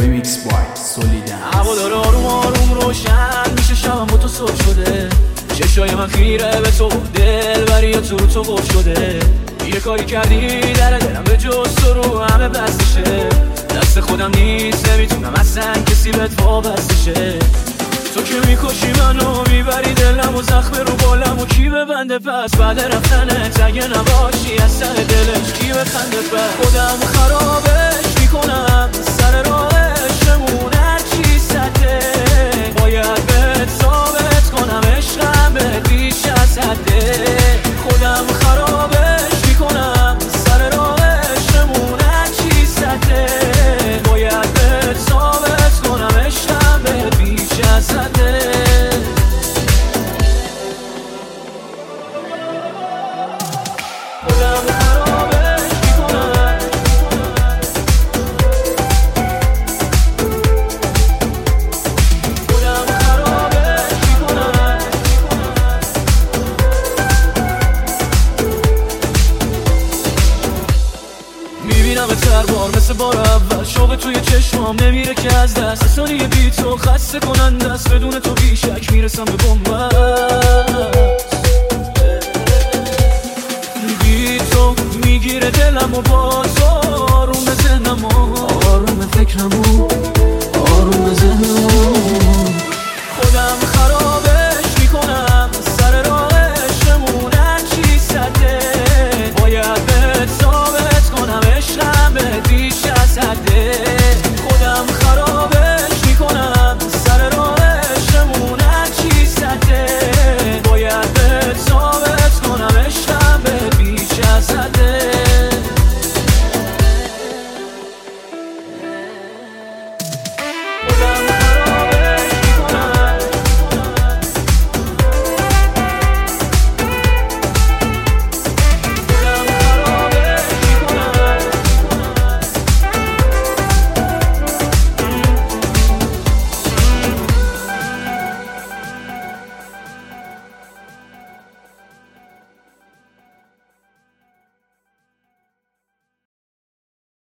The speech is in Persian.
ریمیکس بای سولیدن. هوا داره آروم آروم روشن میشه، شبم با تو صبح شده، چشای من خیره به تو، دل بری تو قفل شده. یه کاری کردی در دلم به جز تو رو همه بستشه، دست خودم نیست نمیتونم اصلا کسی بهت وابسته شه. تو که میکشی منو میبری دلم و زخم رو بالم و کی ببنده پس بعد رفتنت اگه نباشی از ته دلش کی بخنده پس. خودم خرابش میکنم سر راهشمون هرچی سده، باید بهت ثابت کنم عشقم بهت بیش از حده. خودم خرابش میکنم سر راهشمون هرچی سده، باید بهت ثابت کنم عشقم بهت بیش از حده. مثل بار اول شوق توی چشمام نمیره که از دست، ثانیه بی تو خسته کننده است، بدون تو بیشک میرسم به بنبست. بی تو میگیره دلم و با تو آروم ذهنم و آروم فکرم و آروم ذهنم. خودم